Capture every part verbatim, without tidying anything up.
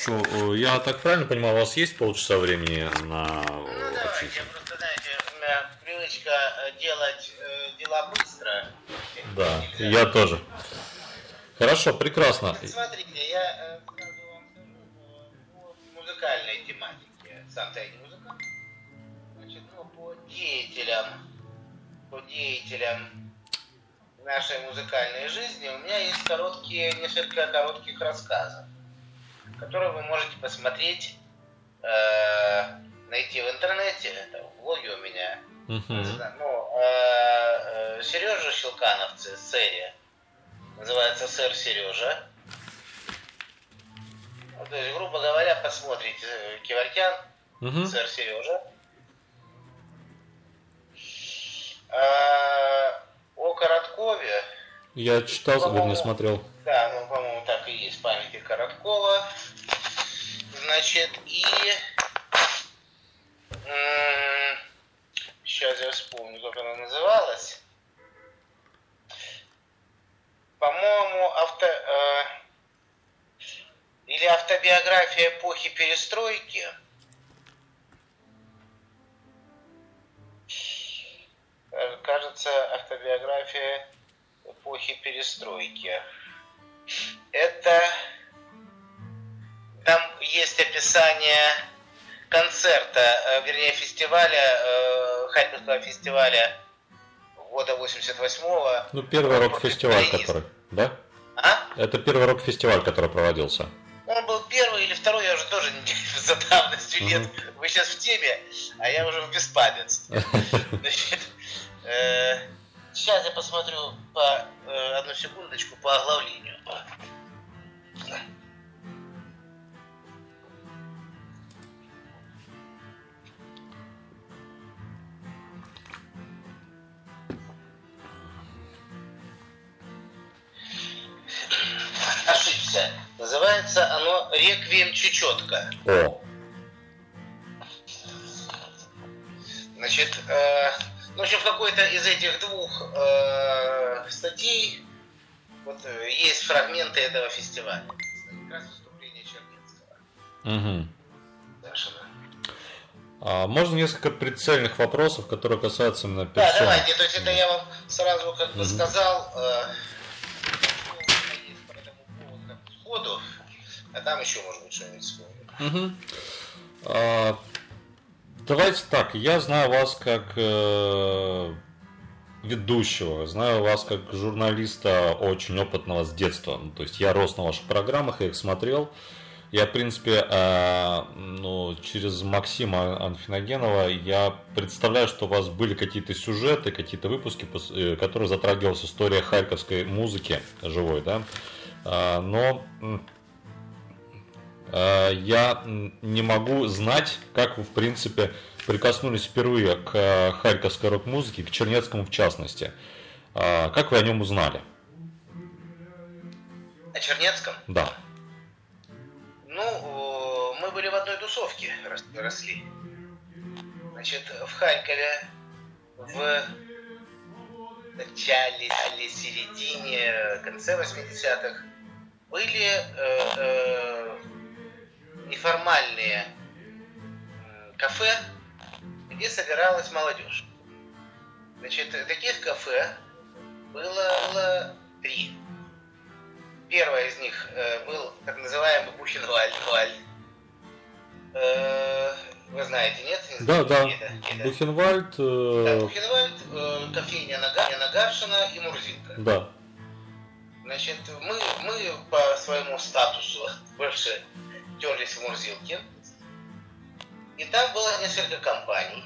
Хорошо. Я так правильно понимаю, у вас есть полчаса времени на Ну давайте, просто знаете, у меня привычка делать э, дела быстро. Да, я тоже. Хорошо, прекрасно. Смотрите, я э, сразу вам скажу по музыкальной тематике. Сам-то я не музыкант. Значит, ну, по деятелям, по деятелям нашей музыкальной жизни у меня есть короткие, несколько коротких рассказов, которые вы можете посмотреть, э, найти в интернете, это в блоге у меня. Uh-huh. Ну, э, э, Сережа Щелкановцы, Сэри, называется «Сэр Сережа». То есть, грубо говоря, посмотрите Киваркян, uh-huh. «Сэр Сережа». А, о Короткове. Я читал, вернее, смотрел. Да, ну, по-моему, так и есть, памяти Короткова. Значит, и... М- сейчас я вспомню, как она называлась. По-моему, авто... Э- или автобиография эпохи перестройки. Кажется, автобиография эпохи перестройки. Это... Там есть описание концерта, вернее, фестиваля, Харьковского фестиваля года восемьдесят восьмого. Ну, первый рок-фестиваль, который, да? А? Это первый рок-фестиваль, который проводился. Он был первый или второй, я уже тоже за давностью лет. Uh-huh. Вы сейчас в теме, а я уже в беспамятстве. Значит, э, сейчас я посмотрю по э, одну секундочку по оглавлению. Ошибся. Называется оно «Реквием Чечетка». О. Значит, э, ну, в общем, в какой-то из этих двух э, статей вот, есть фрагменты этого фестиваля. Как раз выступление Чернецкого. Угу. Совершенно. А можно несколько прицельных вопросов, которые касаются именно персоны? Да, давайте. То есть это я вам сразу как бы угу. сказал... Э, Ходу, а там еще, может быть, что-нибудь вспомню. Угу. А, давайте так, я знаю вас как э, ведущего, знаю вас как журналиста очень опытного с детства. То есть я рос на ваших программах, я их смотрел. Я, в принципе, э, ну, через Максима Анфиногенова я представляю, что у вас были какие-то сюжеты, какие-то выпуски, которые затрагивалась история харьковской музыки живой, да? Но я не могу знать, как вы, в принципе, прикоснулись впервые к харьковской рок-музыке, к Чернецкому в частности. Как вы о нем узнали? О Чернецком? Да. Ну, мы были в одной тусовке, росли. Значит, в Харькове в начале, или середине, конце восьмидесятых были э, э, неформальные кафе, где собиралась молодежь. Значит, таких кафе было, было три. Первое из них э, был так называемый Бухенвальд. Э, вы знаете, нет? Да, да. Это, это. Бухенвальд. Э... Да, Бухенвальд, э, кофейня Нагаршина и Мурзилка. Да. Значит, мы, мы по своему статусу больше терлись в Мурзилке. И там было несколько компаний.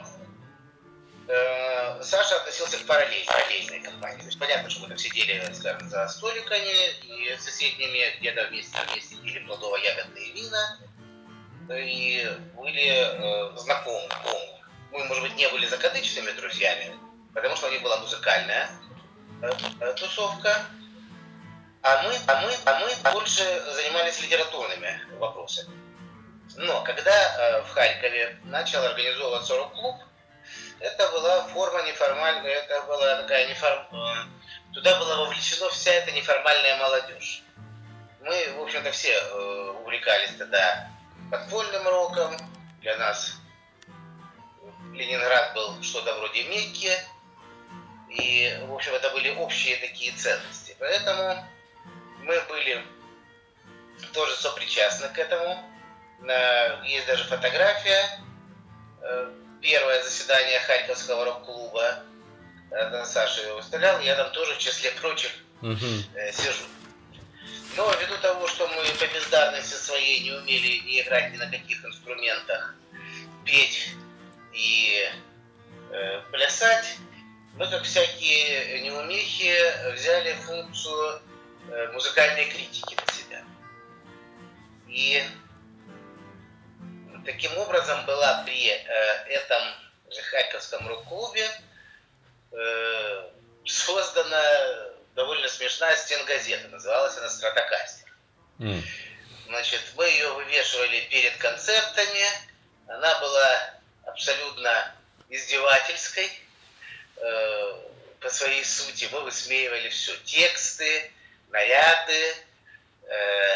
Э, Саша относился к параллель, параллельной компании. То есть понятно, что мы там сидели, скажем, за столиками и соседними где-то вместе, вместе пили плодово-ягодные вина. И были э, знакомы. Мы, может быть, не были закадычными друзьями, потому что у них была музыкальная э, э, тусовка, а мы, а, мы, а мы больше занимались литературными вопросами. Но когда э, в Харькове начал организовываться рок-клуб, это была форма неформальная, это была такая неформ... Туда была вовлечена вся эта неформальная молодежь. мы, в общем-то, все увлекались тогда подпольным роком. Для нас Ленинград был что-то вроде Мекки. И, в общем, это были общие такие ценности. Поэтому мы были тоже сопричастны к этому. Есть даже фотография. Первое заседание Харьковского рок-клуба. Саша его выставлял. Я там тоже в числе прочих uh-huh. сижу. Но ввиду того, что мы по бездарности своей не умели не играть ни на каких инструментах, петь и э, плясать, мы, как всякие неумехи, взяли функцию э, музыкальной критики на себя. И таким образом была при э, этом же Харьковском рок-клубе э, создана довольно смешная стенгазета. Называлась она «Стратокастер». Mm. Значит, мы ее вывешивали перед концертами. Она была абсолютно издевательской. Э, по своей сути мы высмеивали все. Тексты, наряды, э,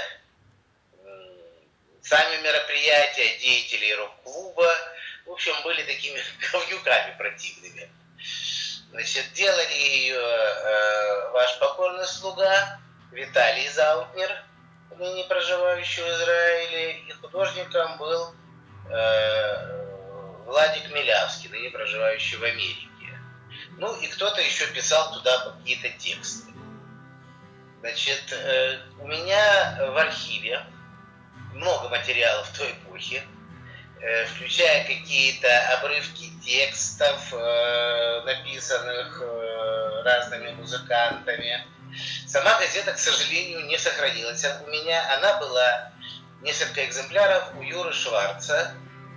сами мероприятия, деятелей рок-клуба. В общем, были такими говнюками противными. Значит, делали ее э, ваш покорный слуга Виталий Заутнер, ныне проживающий в Израиле, и художником был э, Владик Милявский, ныне проживающий в Америке. Ну и кто-то еще писал туда какие-то тексты. Значит, э, у меня в архиве много материалов той эпохи, э, включая какие-то обрывки текстов, э, написанных э, разными музыкантами. Сама газета, к сожалению, не сохранилась. У меня она была несколько экземпляров у Юры Шварца.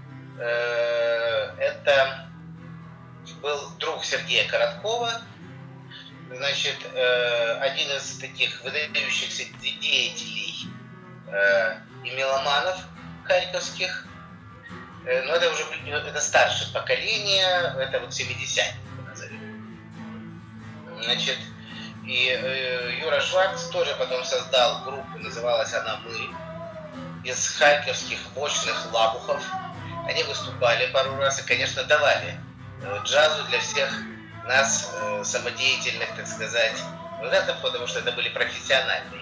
Э, это был друг Сергея Короткова. Значит, э, один из таких выдающихся деятелей э, и меломанов харьковских. Но это уже это старшее поколение, это вот семидесятые, назовем. Значит, и э, Юра Шварц тоже потом создал группу, называлась она «Мы», из харьковских мощных лабухов. Они выступали пару раз и, конечно, давали э, джазу для всех нас, э, самодеятельных, так сказать, музыкантов, потому что это были профессиональные.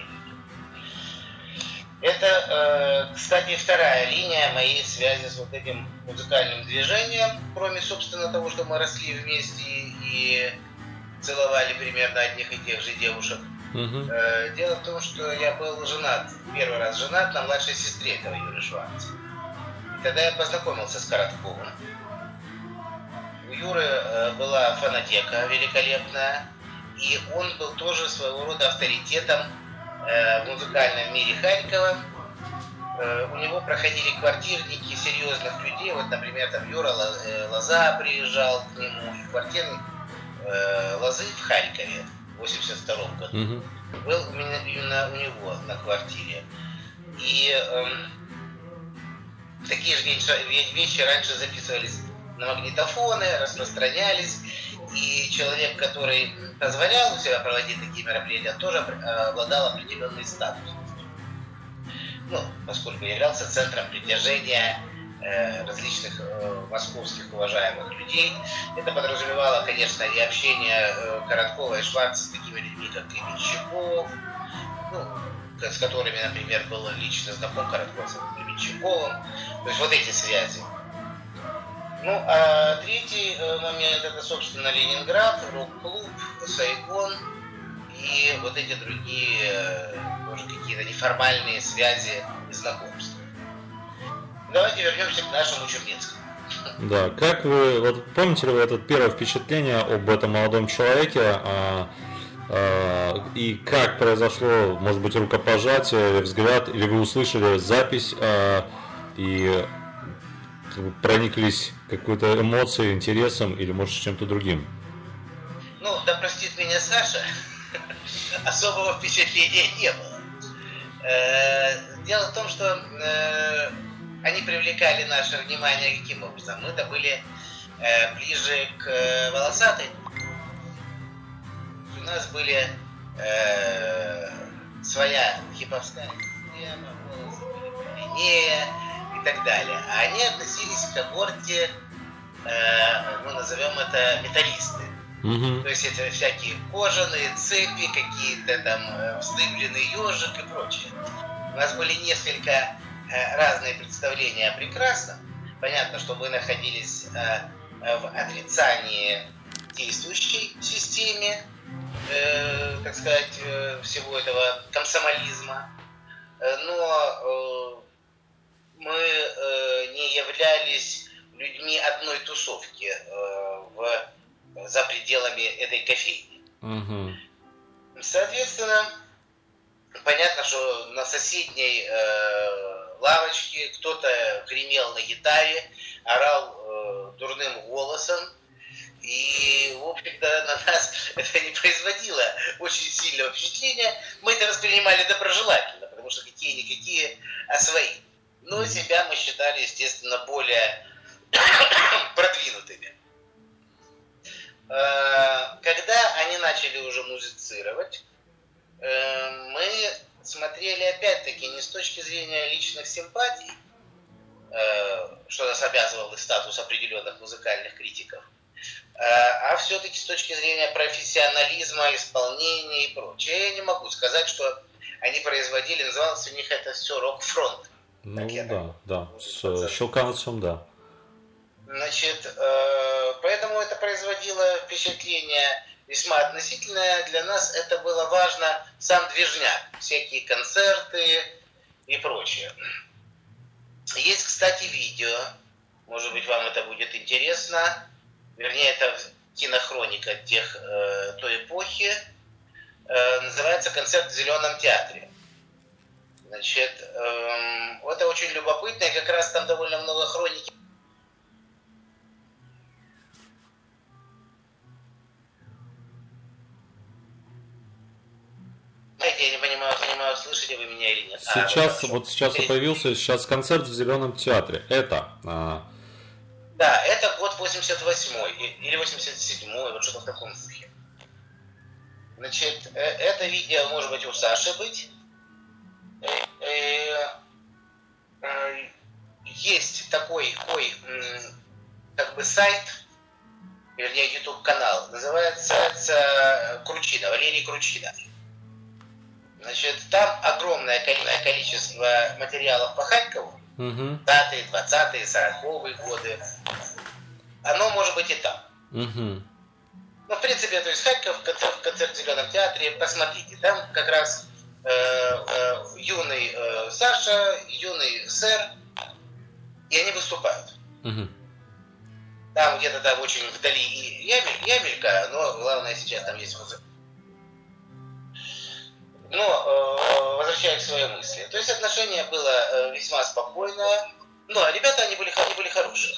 Это, кстати, вторая линия моей связи с вот этим музыкальным движением, кроме, собственно, того, что мы росли вместе и целовали примерно одних и тех же девушек. Uh-huh. Дело в том, что я был женат, первый раз женат на младшей сестре этого Юры Шварца. И тогда я познакомился с Коротковым. У Юры была фонотека великолепная, и он был тоже своего рода авторитетом в музыкальном мире Харькова. У него проходили квартирники серьезных людей. Вот, например, там Юра Лоза приезжал к нему. Квартирник Лозы в Харькове в восемьдесят втором году угу. был именно у него на квартире. И э, такие же вещи, вещи раньше записывались на магнитофоны, распространялись. И человек, который позволял у себя проводить такие мероприятия, тоже обладал определенной статусом. Ну, поскольку являлся центром притяжения э, различных э, московских уважаемых людей. Это подразумевало, конечно, и общение э, Короткова и Шварца с такими людьми, как Гременщиков, ну, с которыми, например, был лично знаком Коротков с Гременщиковым. То есть вот эти связи. Ну, а третий момент — это, собственно, Ленинград, рок-клуб, Сайгон и вот эти другие, тоже какие-то неформальные связи и знакомства. Давайте вернемся к нашему Чубинскому. Да, как вы, вот помните ли вы это первое впечатление об этом молодом человеке, а, а, и как произошло, может быть, рукопожатие, или взгляд, или вы услышали запись а, и прониклись какой-то эмоцией, интересом или, может, чем-то другим? Ну, да простит меня Саша, особого впечатления не было. Дело в том, что они привлекали наше внимание каким образом? Мы-то были ближе к волосатой. У нас были своя хиповская толстее, волосы были подлиннее и так далее. А они относились к когорте, э, ну, назовем это, металлисты. Mm-hmm. То есть это всякие кожаные цепи, какие-то там вздыбленный ежик и прочее. У нас были несколько э, разные представления о прекрасном. Понятно, что мы находились э, в отрицании действующей системе, э, так сказать, э, всего этого комсомолизма. Но э, мы э, не являлись людьми одной тусовки э, в за пределами этой кофейни. Uh-huh. Соответственно, понятно, что на соседней э, лавочке кто-то гремел на гитаре, орал э, дурным голосом, и, в общем-то, на нас это не производило очень сильного впечатления. Мы это воспринимали доброжелательно, потому что какие-никакие, а свои. Но себя мы считали, естественно, более продвинутыми. Когда они начали уже музицировать, мы смотрели опять-таки не с точки зрения личных симпатий, что нас обязывал и статус определенных музыкальных критиков, а все-таки с точки зрения профессионализма, исполнения и прочее. Я не могу сказать, что они производили, называлось у них это все рок-фронт. Ну да, да, с Щелкановцем, да. Значит, поэтому это производило впечатление весьма относительное. Для нас это было важно, сам движняк, всякие концерты и прочее. Есть, кстати, видео, может быть, вам это будет интересно, вернее, это кинохроника тех, той эпохи, называется «Концерт в Зеленом театре». Значит, это очень любопытно, и как раз там довольно много хроники. Я не понимаю, понимаю, слышите вы меня или нет. Сейчас, а, вот, вот сейчас и появился сейчас концерт в Зеленом театре. Это... А... Да, это год восемьдесят восьмой или восемьдесят седьмой, вот что-то в таком духе. Значит, это видео может быть у Саши быть. Есть такой, такой как бы сайт, вернее, YouTube-канал, называется Кручина, Валерий Кручина. Значит, там огромное количество материалов по Харькову, uh-huh. двадцатые, двадцатые, сороковые годы. Оно может быть и там. Uh-huh. Ну, в принципе, то есть Харьков, концерт, концерт в Зеленом театре, посмотрите. Там как раз э, э, юный э, Саша, юный Сэр, и они выступают. Uh-huh. Там где-то там очень вдали и Ямелька, но главное сейчас там есть музыка. Но, э, возвращаясь к своей мысли, то есть отношение было э, весьма спокойное, но ребята, они были, они были хорошие.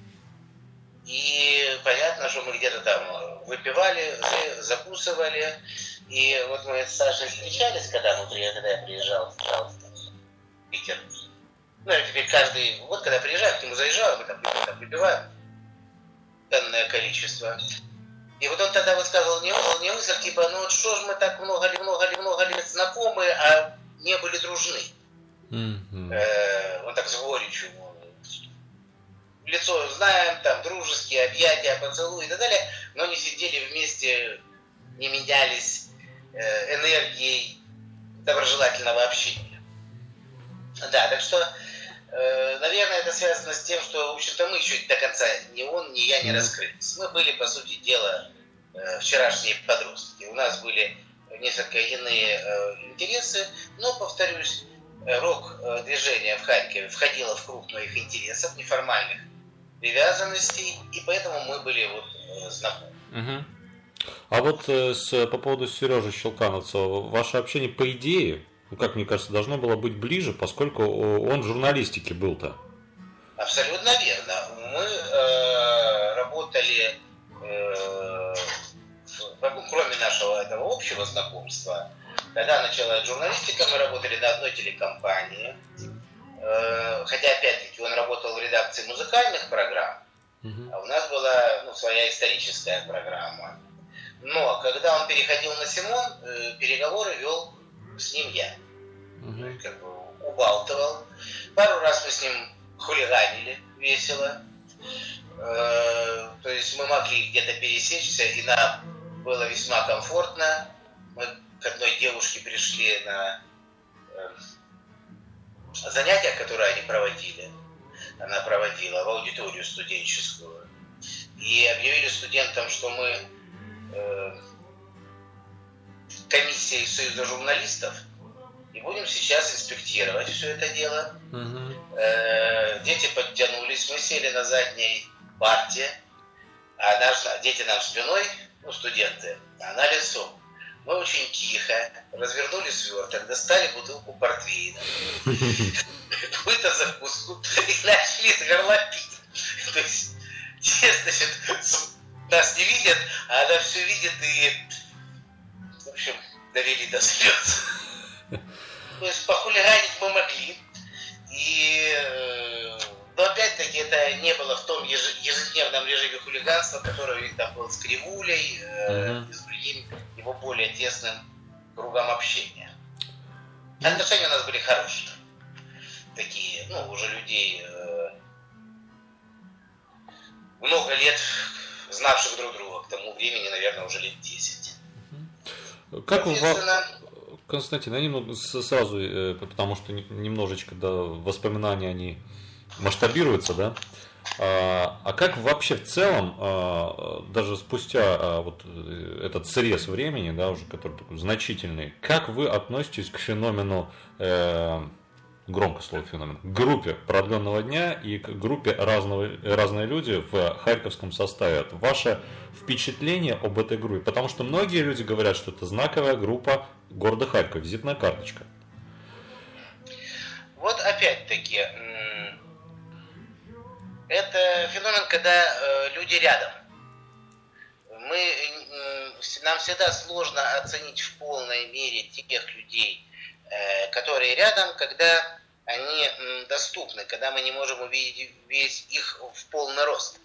И понятно, что мы где-то там выпивали, закусывали, и вот мы с Сашей встречались, когда, мы, когда я приезжал, приезжал в Питер. Ну, и теперь каждый год, когда приезжаю, к нему заезжаю, мы там, там выпиваем данное количество. И вот он тогда высказывал не, не мысль, типа, ну вот что ж мы так много ли, много ли, много лет знакомы, а не были дружны. Mm-hmm. Э, он так с горечью. Лицо знаем, там, дружеские объятия, поцелуи и так далее, но не сидели вместе, не менялись э, энергией доброжелательного общения. Да, так что, э, наверное, это связано с тем, что, в общем-то, мы еще до конца, ни он, ни я не раскрылись. Мы были, по сути дела, э, вчерашние подростки. У нас были несколько иные э, интересы, но, повторюсь, рок-движение в Харькове входило в круг моих интересов, неформальных привязанностей, и поэтому мы были вот э, знакомы. Угу. А вот э, с, по поводу Сережи Щелкановцева, ваше общение, по идее, ну, как мне кажется, должно было быть ближе, поскольку он в журналистике был-то. Абсолютно верно. Мы э, работали, э, кроме нашего этого общего знакомства, когда началась журналистика, мы работали на одной телекомпании. Э, хотя, опять-таки, он работал в редакции музыкальных программ, uh-huh. а у нас была ну, своя историческая программа. Но когда он переходил на Симон, э, переговоры вел с ним я. Uh-huh. Ну, как бы, убалтывал. Пару раз мы с ним хулиганили весело. То есть мы могли где-то пересечься, и нам было весьма комфортно. Мы к одной девушке пришли на занятия, которые они проводили. Она проводила в аудиторию студенческую. И объявили студентам, что мы э, комиссия из Союза журналистов, и будем сейчас инспектировать все это дело. Uh-huh. Э, дети подтянулись, мы сели на задней парте, а наш, дети нам спиной, ну, студенты, а она лицом. Мы очень тихо развернули сверток, достали бутылку портвейна, какую-то закуску и начали из горла пить. То есть, значит, нас не видят, а она все видит и, в общем, довели до слез. То есть похулиганить мы могли. И, но опять-таки это не было в том ежедневном режиме хулиганства, который у них там был с Кривулей, uh-huh. и с другим его более тесным кругом общения. Отношения у нас были хорошие. Такие, ну, уже людей много лет знавших друг друга. К тому времени, наверное, уже лет десять. Как у вас, Константин, я немного сразу, потому что немножечко, да, воспоминания, они масштабируются, да? А, а как вообще в целом, а, даже спустя а, вот этот срез времени, да, уже который такой значительный, как вы относитесь к феномену, э, громко слово феномен, к группе продленного дня и к группе разного, разные люди в харьковском составе? Ваше впечатление об этой группе? Потому что многие люди говорят, что это знаковая группа города Харькова, визитная карточка. Вот опять-таки, это феномен, когда э, люди рядом. Мы, э, нам всегда сложно оценить в полной мере тех людей, э, которые рядом, когда они э, доступны, когда мы не можем увидеть весь их в полный рост.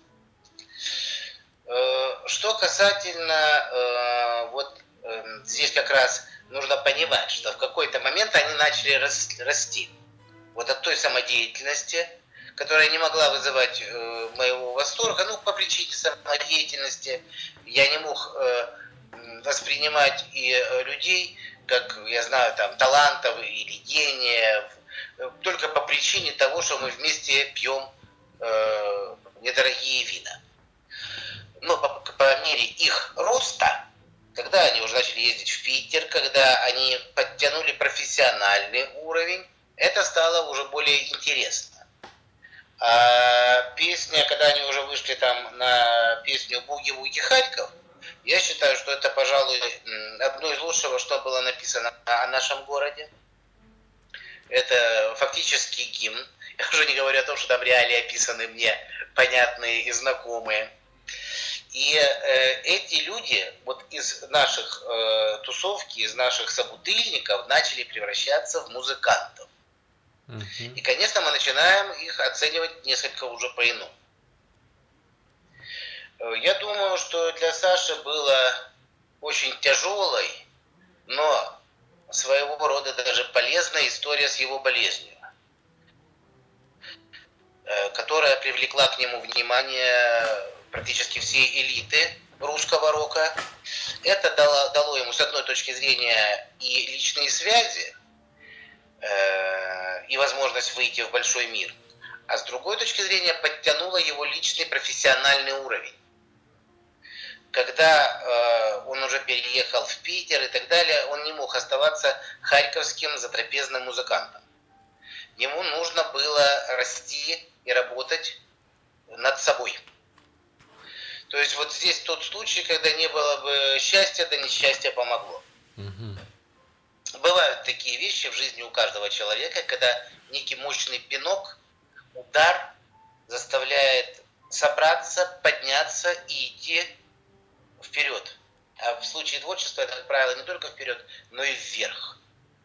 Э, что касательно, э, вот э, здесь как раз нужно понимать, что в какой-то момент они начали расти. Вот от той самодеятельности, которая не могла вызывать э, моего восторга, ну, по причине самодеятельности я не мог э, воспринимать и э, людей, как, я знаю, там, талантов или гения, э, только по причине того, что мы вместе пьем э, недорогие вина. Но по, по мере их роста, когда они уже начали ездить в Питер, когда они подтянули профессиональный уровень, это стало уже более интересно. А песня, когда они уже вышли там на песню «Буги-вуги Харьков», я считаю, что это, пожалуй, одно из лучшего, что было написано о нашем городе. Это фактически гимн. Я уже не говорю о том, что там реалии описаны мне понятные и знакомые. И э, эти люди вот из наших э, тусовки, из наших собутыльников начали превращаться в музыкантов. И, конечно, мы начинаем их оценивать несколько уже по-иному. Я думаю, что для Саши было очень тяжелой, но своего рода даже полезная история с его болезнью, которая привлекла к нему внимание практически всей элиты русского рока. Это дало, дало ему, с одной точки зрения, и личные связи, и возможность выйти в большой мир, а с другой точки зрения подтянула его личный профессиональный уровень. Когда э, он уже переехал в Питер и так далее, он не мог оставаться харьковским затрапезным музыкантом. Ему нужно было расти и работать над собой. То есть вот здесь тот случай, когда не было бы счастья, да несчастье помогло. Бывают такие вещи в жизни у каждого человека, когда некий мощный пинок, удар заставляет собраться, подняться и идти вперед. А в случае творчества это, как правило, не только вперед, но и вверх.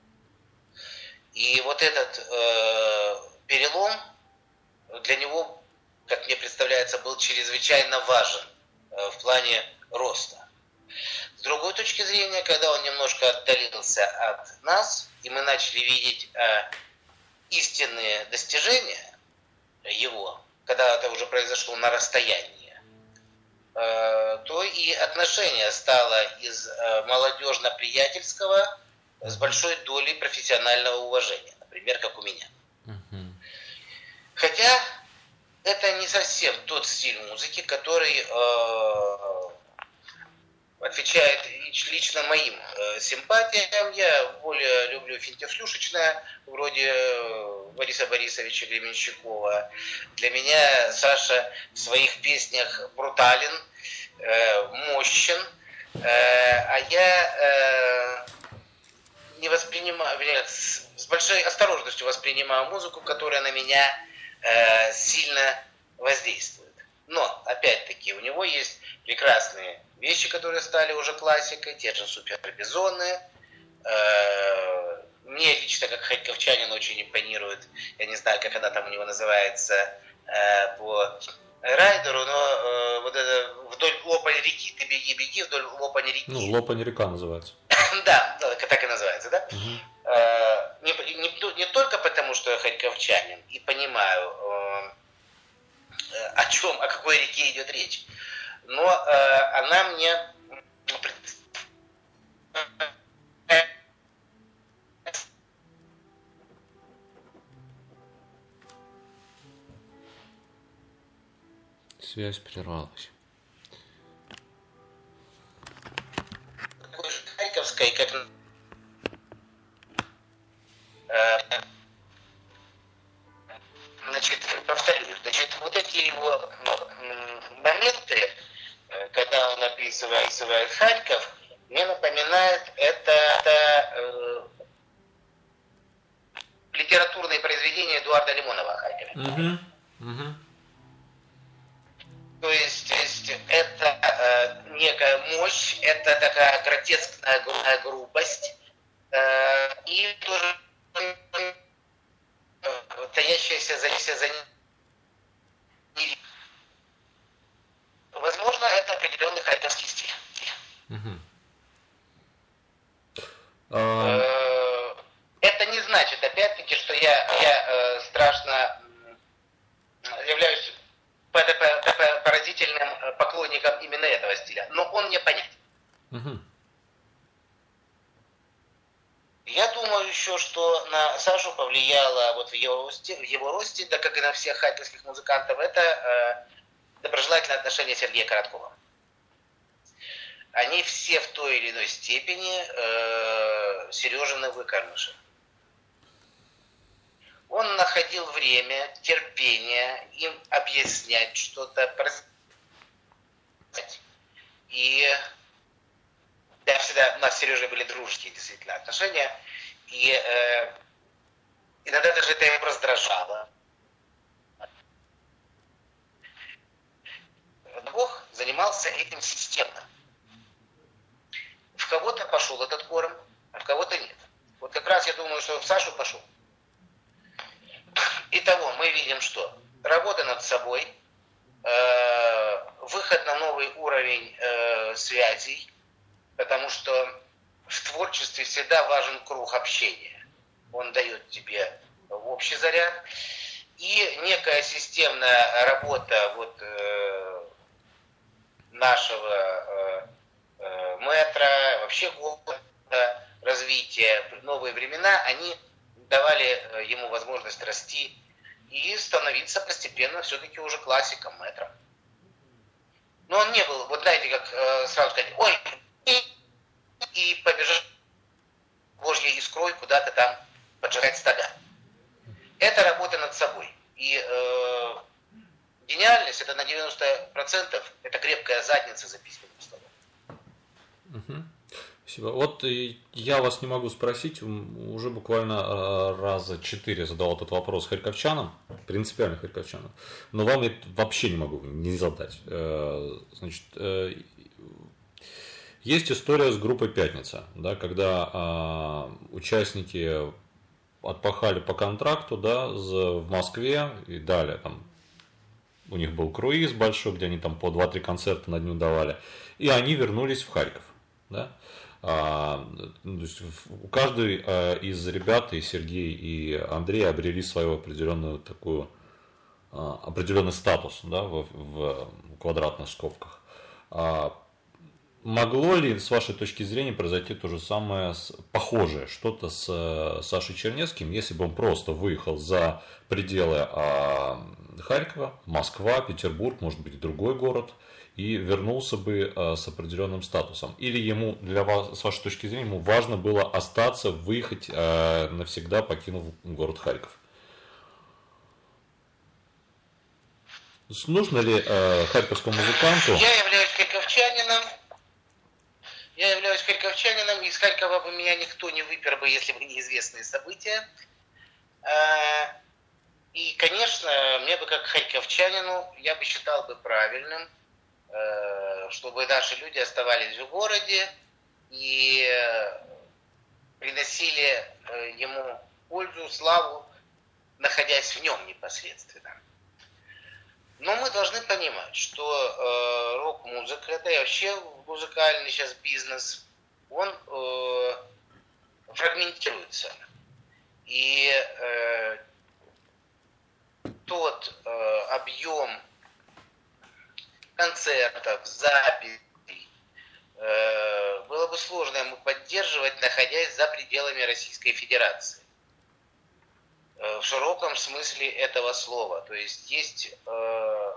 И вот этот э, перелом для него, как мне представляется, был чрезвычайно важен э, в плане роста. С другой точки зрения, когда он немножко отдалился от нас, и мы начали видеть э, истинные достижения его, когда это уже произошло на расстоянии, то и отношение стало из молодежно-приятельского с большой долей профессионального уважения, например, как у меня. Uh-huh. Хотя это не совсем тот стиль музыки, который э, отвечает лично моим э, симпатиям. Я более люблю финтифлюшечное, вроде Бориса Борисовича Гременщикова. Для меня Саша в своих песнях брутален, э, мощен, э, а я э, не воспринимаю, с, с большой осторожностью воспринимаю музыку, которая на меня э, сильно воздействует. Но, опять-таки, у него есть прекрасные вещи, которые стали уже классикой, те же супербизоны. Э, мне лично, как харьковчанин, очень импонирует, я не знаю, как она там у него называется, э, по райдеру, но э, вот это вдоль Лопань реки, ты беги, беги, вдоль Лопань реки. Ну, Лопань река называется. Да, так и называется, да? Угу. Э, не, не, не только потому, что я харьковчанин и понимаю, э, о чем, о какой реке идет речь, но э, она мне связь прервалась. Такой же харьковской, как э, значит, повторюсь, значит, вот эти его моменты, когда он описывает, описывает Харьков, мне напоминает это, это э, литературные произведения Эдуарда Лимонова о Харькове. Угу. Угу. То есть, то есть это э, некая мощь, это такая гротескная гру- грубость, э, и тоже э, таящаяся за, за ним. Возможно, это определенный харьковский стиль. Угу. Uh... Это не значит, опять-таки, что я, я э, страшно являюсь поразительным поклонником именно этого стиля. Но он мне понятен. Угу. Я думаю еще, что на Сашу повлияло вот в его росте, в его росте, да как и на всех харьковских музыкантов, это э, доброжелательное отношение Сергея Короткова. Они все в той или иной степени э, Сережины выкормыши. Он находил время, терпение им объяснять что-то, и да, всегда у нас с Сережей были дружеские действительно отношения, и э, иногда даже это его раздражало. Бог занимался этим системно. В кого-то пошел этот корм, а в кого-то нет. Вот как раз я думаю, что в Сашу пошел. Итого, мы видим, что работа над собой, э, выход на новый уровень э, связей, потому что в творчестве всегда важен круг общения. Он дает тебе общий заряд. И некая системная работа вот, э, нашего э, э, мэтра, вообще города, развития, новые времена, они давали ему возможность расти и становиться постепенно все-таки уже классиком, мэтром. Но он не был, вот знаете, как э, сразу сказать, ой, и, и побежал Божьей искрой куда-то там поджигать стада. Это работа над собой. И э, гениальность, это на девяносто процентов, это крепкая задница за письменным столом. Угу. Спасибо. Вот я вас не могу спросить, уже буквально раза четыре задал этот вопрос харьковчанам, принципиально харьковчанам, но вам я вообще не могу не задать. Значит, есть история с группой «Пятница», да, когда участники отпахали по контракту, да, в Москве и далее там. У них был круиз большой, где они там по два-три концерта на дню давали, и они вернулись в Харьков, да. А, то есть у каждой а, из ребят, и Сергей, и Андрей обрели свою определенную такую, а, определенный статус, да, в, в квадратных скобках. А, могло ли, с вашей точки зрения, произойти то же самое, с, похожее, что-то с э, Сашей Чернецким, если бы он просто выехал за пределы а, Харькова, Москва, Петербург, может быть, другой город, и вернулся бы а, с определенным статусом? Или ему, для вас, с вашей точки зрения, ему важно было остаться, выехать, а, навсегда покинув город Харьков? Нужно ли а, харьковскому музыканту... Я являюсь харьковчанином. Я являюсь харьковчанином, из Харькова бы меня никто не выпер бы, если бы неизвестные события. И, конечно, мне бы как харьковчанину, я бы считал бы правильным, чтобы наши люди оставались в городе и приносили ему пользу, славу, находясь в нем непосредственно. Но мы должны понимать, что э, рок-музыка, это и вообще музыкальный сейчас бизнес, он э, фрагментируется. И э, тот э, объем концертов, записей э, было бы сложно ему поддерживать, находясь за пределами Российской Федерации. В широком смысле этого слова. То есть есть, э,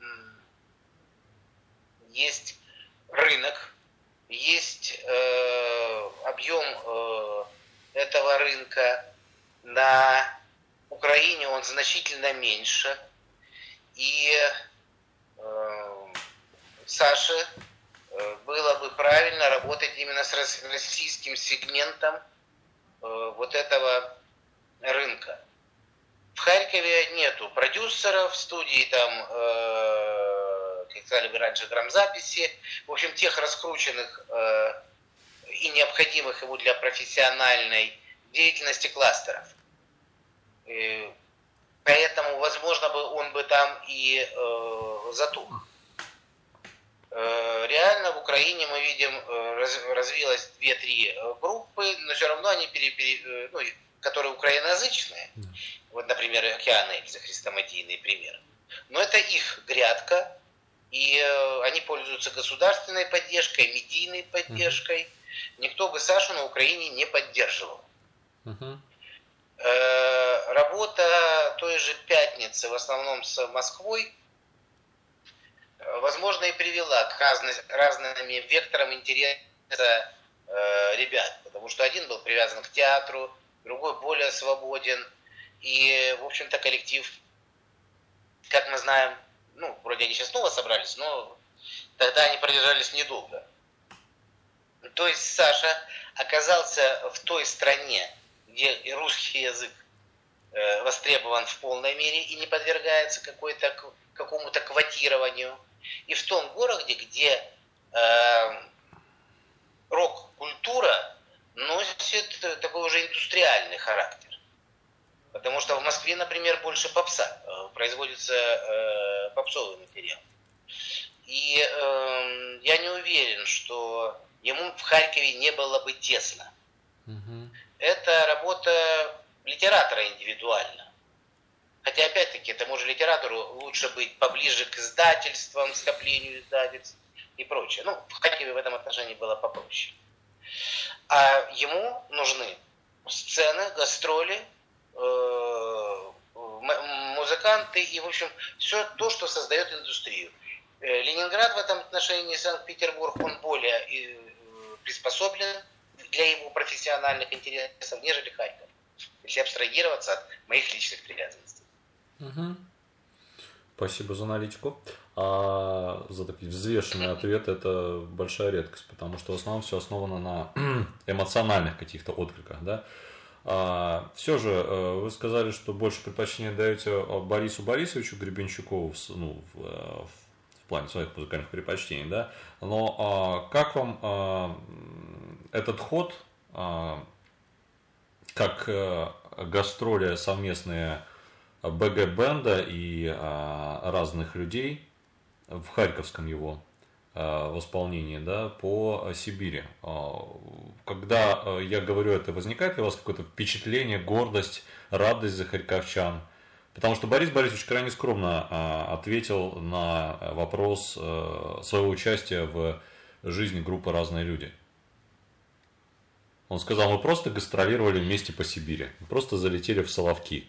есть рынок, есть э, объем э, этого рынка. На Украине он значительно меньше. И э, Саше э, было бы правильно работать именно с российским сегментом э, вот этого рынка. В Харькове нету продюсеров, студии там, э, как сказали бы раньше, грамзаписи, в общем, тех раскрученных э, и необходимых ему для профессиональной деятельности кластеров. И поэтому, возможно, бы он бы там и э, затух. Э, реально в Украине мы видим, э, раз, развилось две-три группы, но все равно они пере, пере, ну, которые украиноязычные. Вот, например, Океан Эльзы, хрестоматийный пример. Но это их грядка, и э, они пользуются государственной поддержкой, медийной поддержкой. Uh-huh. Никто бы Сашу на Украине не поддерживал. Uh-huh. Э, работа той же «Пятницы», в основном с Москвой, возможно, и привела к разным, разным векторам интереса э, ребят. Потому что один был привязан к театру, другой более свободен. И, в общем-то, коллектив, как мы знаем, ну, вроде они сейчас снова собрались, но тогда они продержались недолго. То есть Саша оказался в той стране, где русский язык э, востребован в полной мере и не подвергается какой-то, какому-то квотированию. И в том городе, где э, рок-культура носит такой уже индустриальный характер. Потому что в Москве, например, больше попса, производится э, попсовый материал. И э, я не уверен, что ему в Харькове не было бы тесно. Угу. Это работа литератора индивидуально. Хотя, опять-таки, тому же литератору лучше быть поближе к издательствам, скоплению издательств и прочее. Ну, в Харькове в этом отношении было попроще. А ему нужны сцены, гастроли, музыканты и, в общем, все то, что создает индустрию. Ленинград в этом отношении, Санкт-Петербург, он более приспособлен для его профессиональных интересов, нежели Харьков, если абстрагироваться от моих личных привязанностей. Угу. Спасибо за аналитику. А за такие взвешенные ответы это большая редкость, потому что в основном все основано на эмоциональных каких-то откликах, да? А, все же, вы сказали, что больше предпочтение даете Борису Борисовичу Гребенщикову, ну, в, в плане своих музыкальных предпочтений, да? Но а, как вам а, этот ход, а, как а, гастроли совместные БГ-бенда и а, разных людей в харьковском его в исполнении, да, по Сибири. Когда я говорю это, возникает ли у вас какое-то впечатление, гордость, радость за харьковчан? Потому что Борис Борисович крайне скромно ответил на вопрос своего участия в жизни группы «Разные люди». Он сказал, мы просто гастролировали вместе по Сибири, просто залетели в Соловки.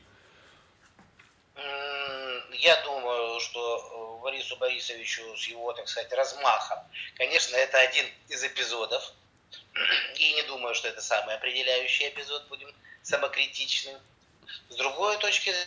Я думаю, что Борису Борисовичу с его, так сказать, размахом, конечно, это один из эпизодов. И не думаю, что это самый определяющий эпизод, будем самокритичны. С другой точки зрения,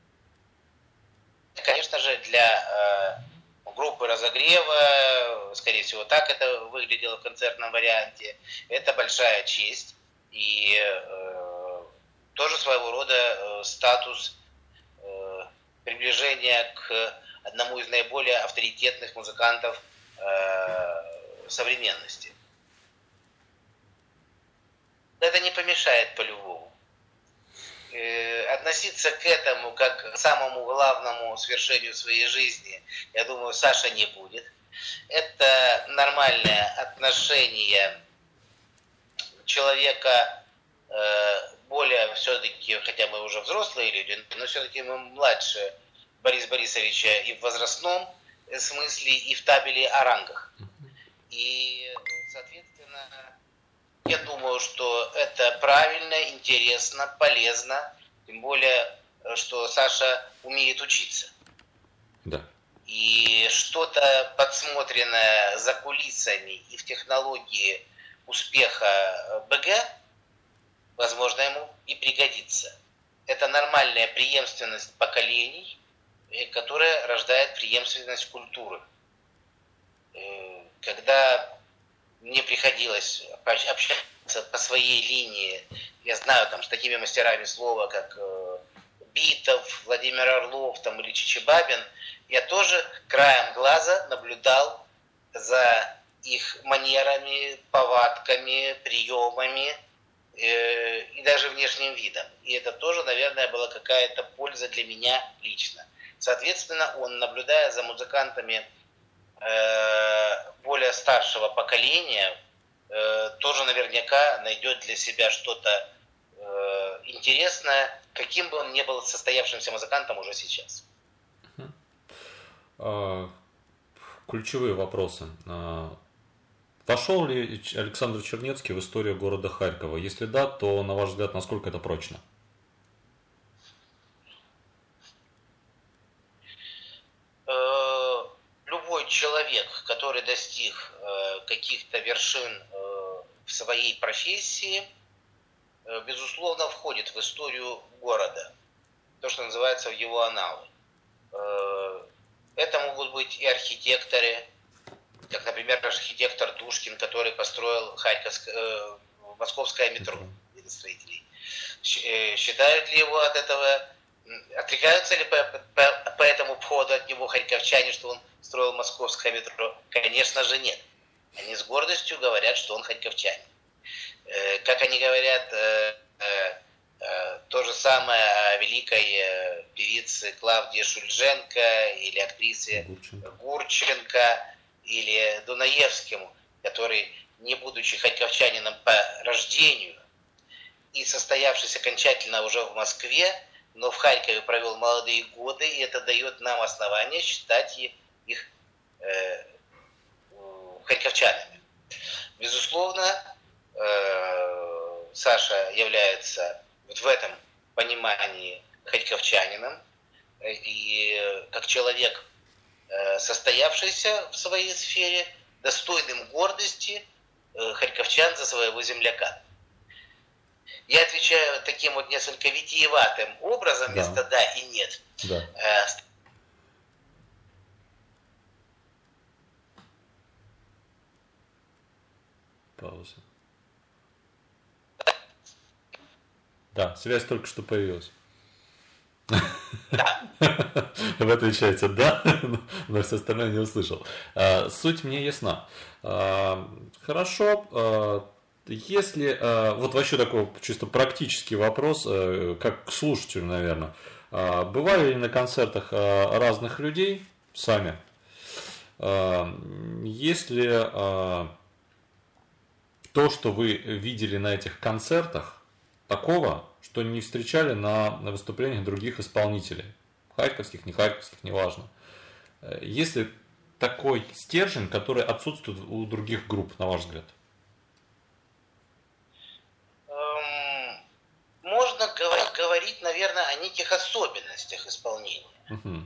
конечно же, для э, группы разогрева, скорее всего, так это выглядело в концертном варианте, это большая честь и э, тоже своего рода э, статус э, приближения к одному из наиболее авторитетных музыкантов э, современности. Это не помешает по-любому. Относиться к этому как к самому главному свершению своей жизни, я думаю, Саша не будет. Это нормальное отношение человека более все-таки, хотя мы уже взрослые люди, но все-таки мы младше Бориса Борисовича и в возрастном смысле, и в табеле о рангах. И, соответственно, я думаю, что это правильно, интересно, полезно, тем более, что Саша умеет учиться. Да. И что-то подсмотренное за кулисами и в технологии успеха БГ, возможно, ему и пригодится. Это нормальная преемственность поколений, которая рождает преемственность культуры. Когда мне приходилось общаться по своей линии, я знаю, там, с такими мастерами слова, как э, Битов, Владимир Орлов там, или Чичибабин, я тоже краем глаза наблюдал за их манерами, повадками, приемами э, и даже внешним видом. И это тоже, наверное, была какая-то польза для меня лично. Соответственно, он, наблюдая за музыкантами более старшего поколения, тоже наверняка найдет для себя что-то интересное, каким бы он ни был состоявшимся музыкантом уже сейчас. Ключевые вопросы. Вошел ли Александр Чернецкий в историю города Харькова? Если да, то, на ваш взгляд, насколько это прочно? Любой человек, который достиг э, каких-то вершин э, в своей профессии, э, безусловно, входит в историю города, то, что называется в его аналы. Э, это могут быть и архитекторы, как, например, архитектор Душкин, который построил Харьковское, э, московское метро, строителей. Считают ли его от этого, отрекаются ли по, по, по этому поводу от него харьковчане, что он строил московское метро? Конечно же нет. Они с гордостью говорят, что он харьковчанин. Э, как они говорят э, э, э, то же самое о великой э, певице Клавдии Шульженко или актрисе Гурченко, Гурченко или Дунаевскому, который, не будучи харьковчанином по рождению и состоявшись окончательно уже в Москве, но в Харькове провел молодые годы, и это дает нам основание считать их э, харьковчанами. Безусловно, э, Саша является вот в этом понимании харьковчанином, и как человек, э, состоявшийся в своей сфере, достойным гордости э, харьковчан за своего земляка. Я отвечаю таким вот несколько витиеватым образом, да. Вместо «да» и «нет». Да. Пауза. Да, связь только что появилась. Да. Вы отвечаете «да», но все остальное не услышал. Суть мне ясна. Хорошо. Если, вот вообще такой чисто практический вопрос, как к слушателю, наверное. Бывали ли на концертах разных людей сами? Есть ли то, что вы видели на этих концертах, такого, что не встречали на, на выступлениях других исполнителей? Харьковских, не харьковских, неважно. Есть ли такой стержень, который отсутствует у других групп, на ваш взгляд? Можно говорить, наверное, о неких особенностях исполнения. Угу.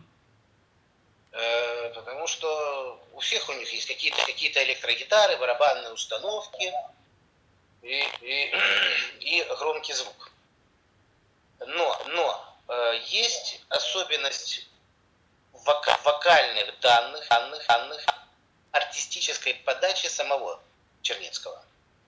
Потому что у всех у них есть какие-то какие-то электрогитары, барабанные установки и, и, и громкий звук. Но, но есть особенность вока- вокальных данных, данных, данных артистической подачи самого Чернецкого.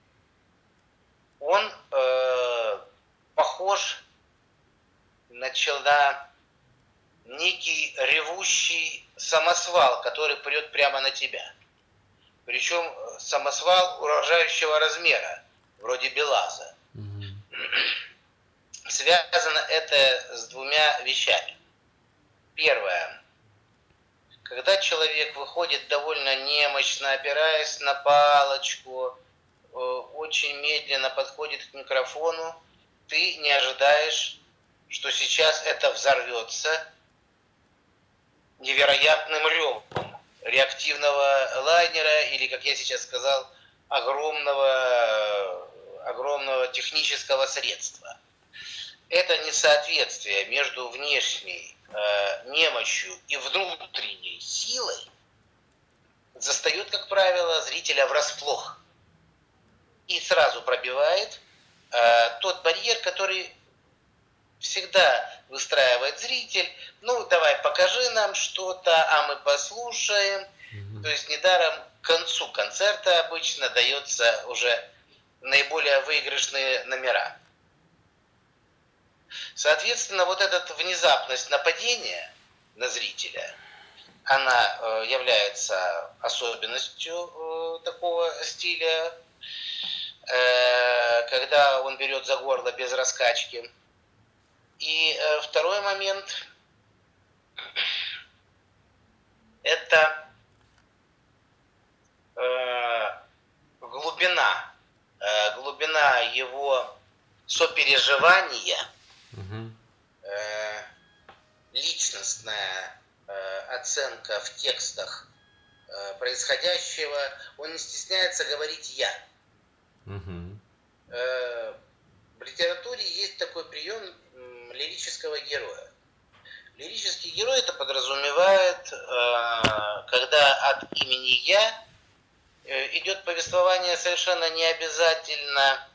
Он э, похож на, на некий ревущий самосвал, который прет прямо на тебя. Причем самосвал угрожающего размера, вроде Белаза. Mm-hmm. Связано это с двумя вещами. Первое. Когда человек выходит довольно немощно, опираясь на палочку, очень медленно подходит к микрофону, ты не ожидаешь, что сейчас это взорвется невероятным ревом реактивного лайнера или, как я сейчас сказал, огромного, огромного технического средства. Это несоответствие между внешней э, немощью и внутренней силой застает, как правило, зрителя врасплох и сразу пробивает э, тот барьер, который всегда выстраивает зритель. Ну, давай, покажи нам что-то, а мы послушаем. Mm-hmm. То есть недаром к концу концерта обычно дается уже наиболее выигрышные номера. Соответственно, вот эта внезапность нападения на зрителя, она э, является особенностью э, такого стиля, э, когда он берет за горло без раскачки. И э, второй момент – это э, глубина, э, глубина его сопереживания, угу. э, личностная э, оценка в текстах э, происходящего. Он не стесняется говорить «я». Угу. Э, в литературе есть такой прием лирического героя. Лирический герой это подразумевает, когда от имени «я» идет повествование совершенно не обязательно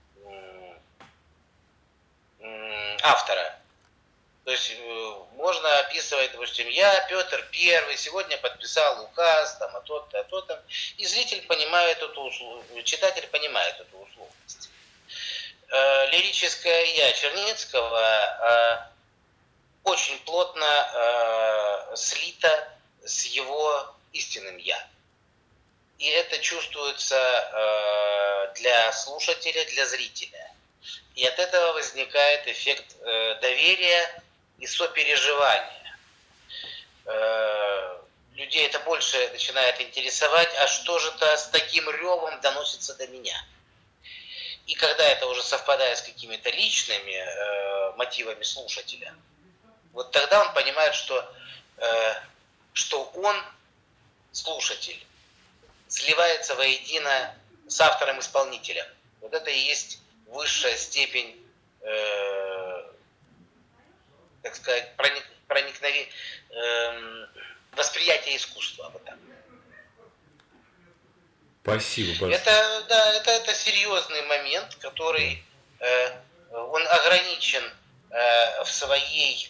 автора. То есть можно описывать, допустим, я, Петр Первый, сегодня подписал указ, там, а то-то, а то-то, и зритель понимает эту условность, читатель понимает эту условность. Лирическое «я» Чернецкого очень плотно слито с его истинным «я». И это чувствуется для слушателя, для зрителя. И от этого возникает эффект доверия и сопереживания. Людей это больше начинает интересовать, а что же-то с таким ревом доносится до меня. И когда это уже совпадает с какими-то личными э, мотивами слушателя, вот тогда он понимает, что, э, что он, слушатель, сливается воедино с автором-исполнителем. Вот это и есть высшая степень, э, так сказать, проник, проникновения, э, восприятия искусства. Вот так. Спасибо большое. Это, да, это, это серьезный момент, который э, он ограничен э, в своей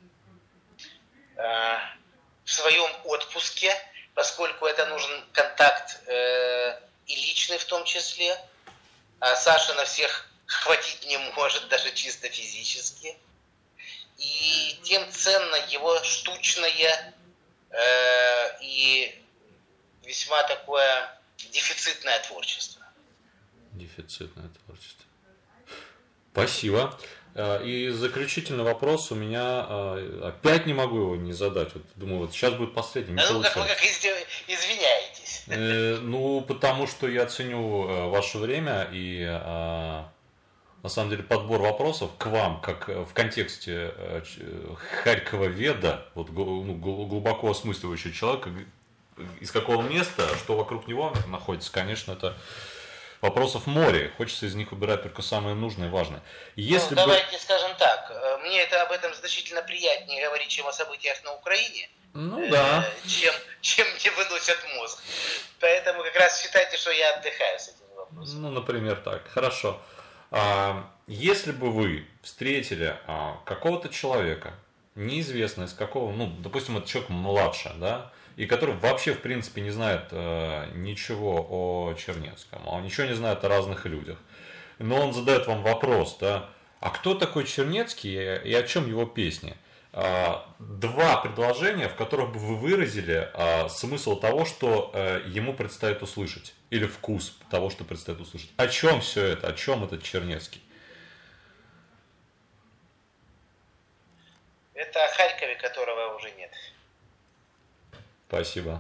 э, в своем отпуске, поскольку это нужен контакт э, и личный в том числе. А Саша на всех хватить не может, даже чисто физически. И тем ценно его штучное э, и весьма такое дефицитное творчество. Дефицитное творчество. Спасибо. И заключительный вопрос у меня, опять не могу его не задать. Вот, думаю, вот сейчас будет последний. А ну как вы как извиняетесь? Ну, потому что я ценю ваше время и на самом деле подбор вопросов к вам, как в контексте Харькова-веда, вот глубоко осмысливающего человека, из какого места, что вокруг него находится, конечно, это вопросов море. Хочется из них выбирать только самые нужные и важные. Если ну, давайте бы... скажем так, мне это об этом значительно приятнее говорить, чем о событиях на Украине, ну, да. чем, чем мне выносят мозг. Поэтому как раз считайте, что я отдыхаю с этим вопросом. Ну, например, так. Хорошо. Если бы вы встретили какого-то человека, неизвестно из какого, ну, допустим, это человек младше, да, и который вообще, в принципе, не знает э, ничего о Чернецком, он ничего не знает о разных людях. Но он задает вам вопрос, да, а кто такой Чернецкий и о чем его песни? Э, два предложения, в которых бы вы выразили э, смысл того, что э, ему предстоит услышать, или вкус того, что предстоит услышать. О чем все это, о чем этот Чернецкий? Это о Харькове, которого уже нет. Спасибо.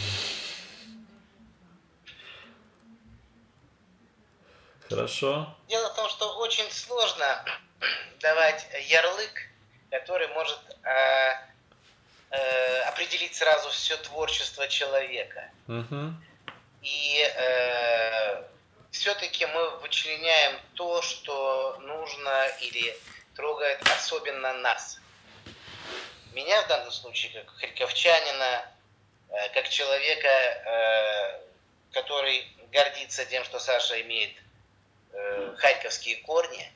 Хорошо. Дело в том, что очень сложно давать ярлык, который может э, э, определить сразу все творчество человека. Угу. И э, все-таки мы вычленяем то, что нужно или трогает особенно нас. Меня в данном случае, как харьковчанина, как человека, который гордится тем, что Саша имеет харьковские корни,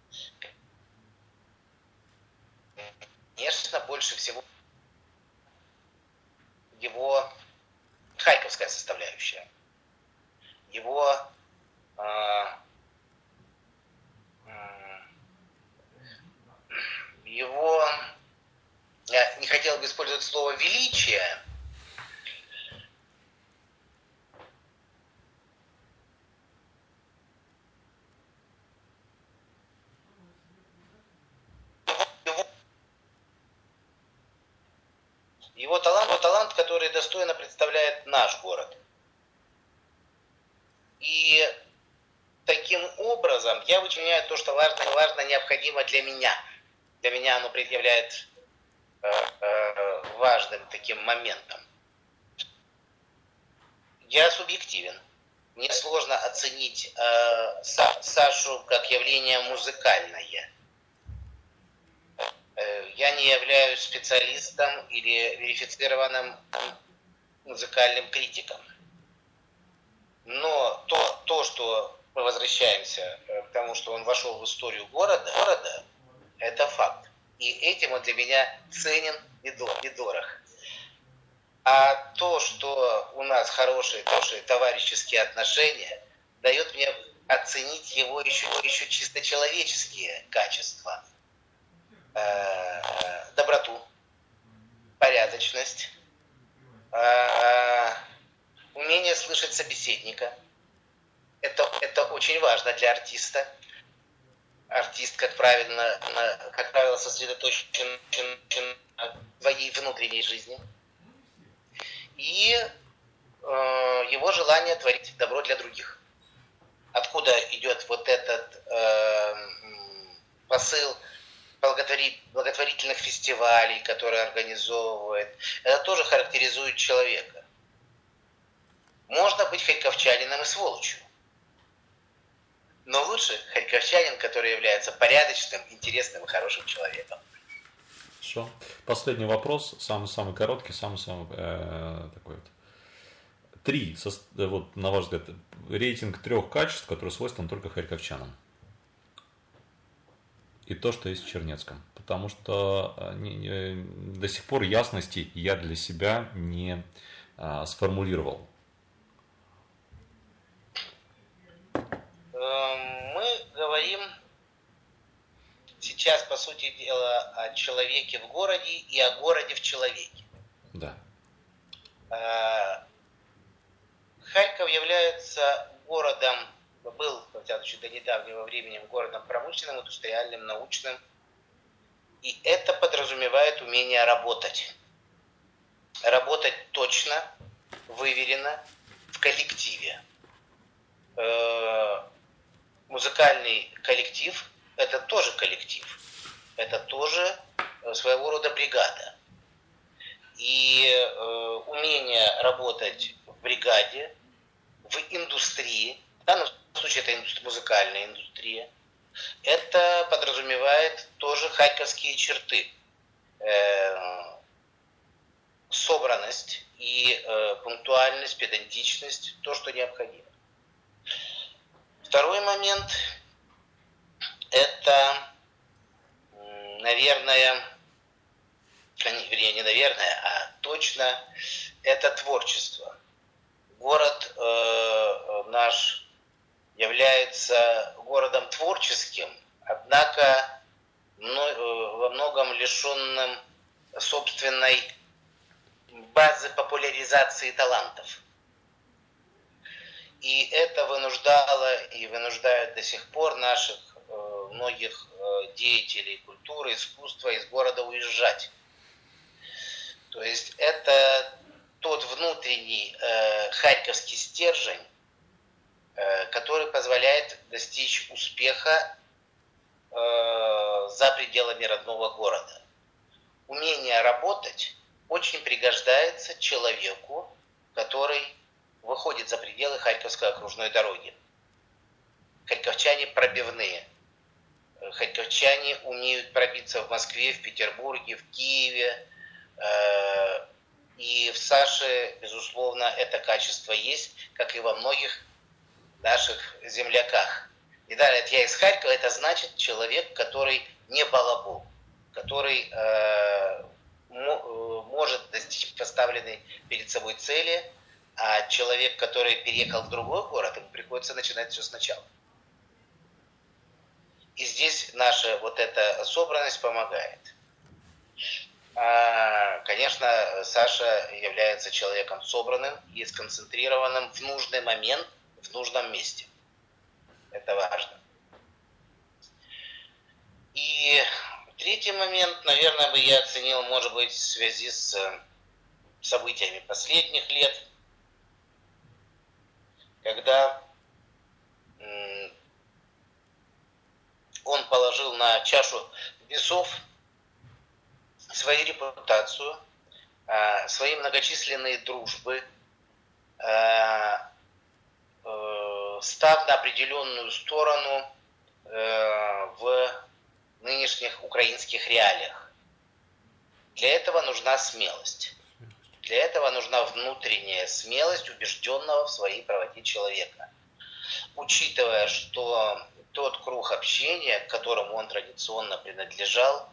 конечно, больше всего его харьковская составляющая, его его, я не хотел бы использовать слово величие, его талант, его талант, который достойно представляет наш город. И таким образом я вычленяю то, что важно, важно, необходимо для меня. Для меня оно предъявляет э, э, важным таким моментом. Я субъективен. Мне сложно оценить э, Са, Сашу как явление музыкальное. Э, я не являюсь специалистом или верифицированным музыкальным критиком. Но то, то, что мы возвращаемся к тому, что он вошел в историю города, города это факт. И этим он для меня ценен и дорог. А то, что у нас хорошие, хорошие товарищеские отношения, дает мне оценить его еще, еще чисто человеческие качества. Э, доброту, порядочность, э, умение слышать собеседника. Это, это очень важно для артиста. Артист, как правильно, как правило, сосредоточен на своей внутренней жизни. И э, его желание творить добро для других. Откуда идет вот этот э, посыл благотвори, благотворительных фестивалей, которые организовывает. Это тоже характеризует человека. Можно быть харьковчанином и сволочью. Но лучше харьковчанин, который является порядочным, интересным и хорошим человеком. Хорошо. Последний вопрос, самый-самый короткий, самый-самый э, такой вот. Три, вот, на ваш взгляд, рейтинг трех качеств, которые свойственны только харьковчанам. И то, что есть в Чернецком. Потому что не, не, до сих пор ясности я для себя не а, сформулировал. Мы говорим сейчас, по сути дела, о человеке в городе и о городе в человеке. Да. Харьков является городом был, во всяком случае, до недавнего времени городом промышленным, индустриальным, научным. И это подразумевает умение работать. Работать точно, выверенно, в коллективе. Музыкальный коллектив – это тоже коллектив. Это тоже своего рода бригада. И э, умение работать в бригаде, в индустрии, в данном случае это индустрия, музыкальная индустрия, это подразумевает тоже харьковские черты. Э, собранность и э, пунктуальность, педантичность, то, что необходимо. Второй момент – это, наверное, вернее, не наверное, а точно, это творчество. Город э, наш является городом творческим, однако во многом лишенным собственной базы популяризации талантов. И это вынуждало и вынуждает до сих пор наших э, многих э, деятелей культуры, искусства из города уезжать. То есть это тот внутренний э, харьковский стержень, э, который позволяет достичь успеха э, за пределами родного города. Умение работать очень пригождается человеку, который выходит за пределы Харьковской окружной дороги. Харьковчане пробивные. Харьковчане умеют пробиться в Москве, в Петербурге, в Киеве. И в Саше, безусловно, это качество есть, как и во многих наших земляках. И далее, я из Харькова, это значит человек, который не балабол, который э, может достичь поставленной перед собой цели, а человек, который переехал в другой город, ему приходится начинать все сначала. И здесь наша вот эта собранность помогает. Конечно, Саша является человеком собранным и сконцентрированным в нужный момент, в нужном месте. Это важно. И третий момент, наверное, бы я оценил, может быть, в связи с событиями последних лет, когда он положил на чашу весов свою репутацию, свои многочисленные дружбы, став на определенную сторону в нынешних украинских реалиях. Для этого нужна смелость. Для этого нужна внутренняя смелость убежденного в своей правоте человека. Учитывая, что тот круг общения, к которому он традиционно принадлежал,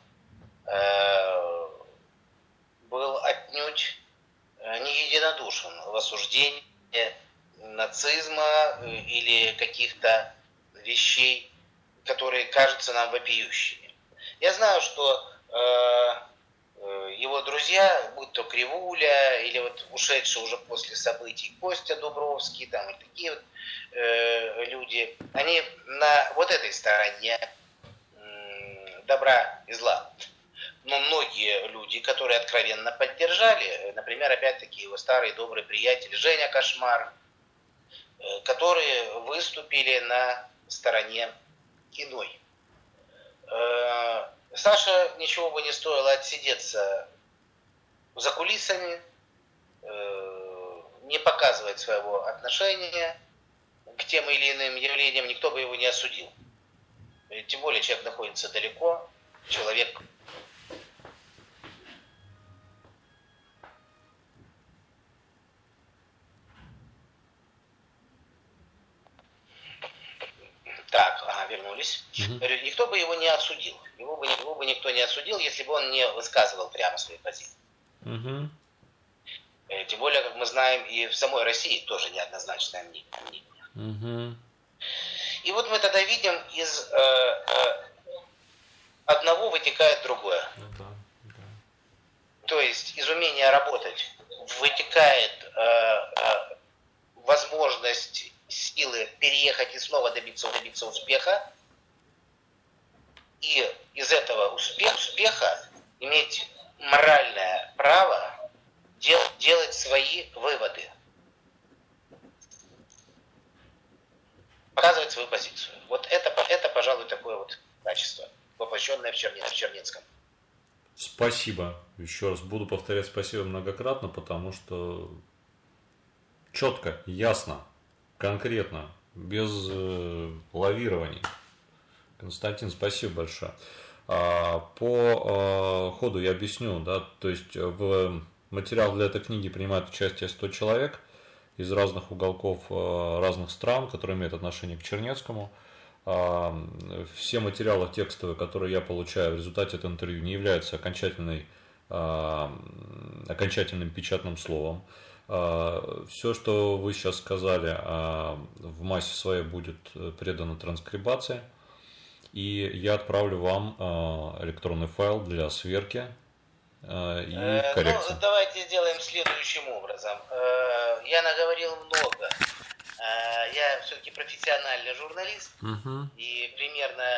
был отнюдь не единодушен в осуждении нацизма или каких-то вещей, которые кажутся нам вопиющими. Я знаю, что э, его друзья, будь то Кривуля или вот ушедшие уже после событий Костя Дубровский, там и такие вот э, люди, они на вот этой стороне э, добра и зла. Но многие люди, которые откровенно поддержали, например, опять-таки его старый добрый приятель Женя Кошмар, э, которые выступили на стороне иной. Э, Саша ничего бы не стоило отсидеться за кулисами, э, не показывать своего отношения к тем или иным явлениям, никто бы его не осудил. Тем более человек находится далеко, человек Так, ага, вернулись. Mm-hmm. Говорю, никто бы его не осудил. Его бы, его бы никто не осудил, если бы он не высказывал прямо свои позиции. Mm-hmm. Тем более, как мы знаем, и в самой России тоже неоднозначное мнение. Mm-hmm. И вот мы тогда видим, из э, э, одного вытекает другое. Mm-hmm. То есть из умения работать вытекает э, э, возможность силы переехать и снова добиться, добиться успеха. И из этого успех, успеха иметь моральное право дел, делать свои выводы. Показывать свою позицию. Вот это, это пожалуй, такое вот качество, воплощенное в, Чернец, в Чернецком. Спасибо. Еще раз буду повторять спасибо многократно, потому что четко, ясно, конкретно, без э, лавирований. Константин, спасибо большое. А, по э, ходу я объясню, да, то есть в материал для этой книги принимают участие сто человек из разных уголков э, разных стран, которые имеют отношение к Чернецкому. А, все материалы текстовые, которые я получаю в результате этого интервью, не являются окончательной, а, окончательным печатным словом. А, все, что вы сейчас сказали, а, в массе своей будет предано транскрибации. И я отправлю вам э, электронный файл для сверки э, и э, коррекции. Ну, давайте сделаем следующим образом. Э, я наговорил много. Э, я все-таки профессиональный журналист. Угу. И примерно